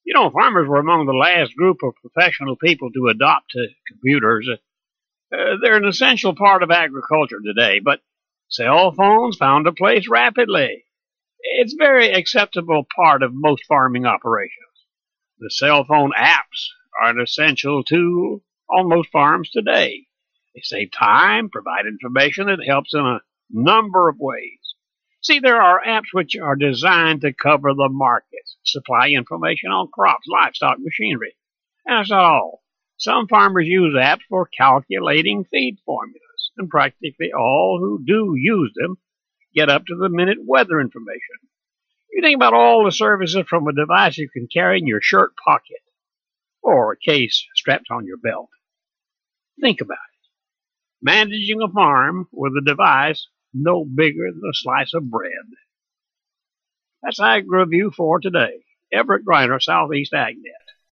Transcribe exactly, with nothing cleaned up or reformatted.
You know, farmers were among the last group of professional people to adopt uh, computers. Uh, they're an essential part of agriculture today, but cell phones found a place rapidly. It's a very acceptable part of most farming operations. The cell phone apps are an essential tool on most farms today. They save time, provide information that helps in a number of ways. See, there are apps which are designed to cover the markets, supply information on crops, livestock, machinery. And that's not all. Some farmers use apps for calculating feed formulas, and practically all who do use them get up-to-the-minute weather information. You think about all the services from a device you can carry in your shirt pocket or a case strapped on your belt. Think about it. Managing a farm with a device no bigger than a slice of bread. That's Ag Review for today. Everett Griner, Southeast AgNet.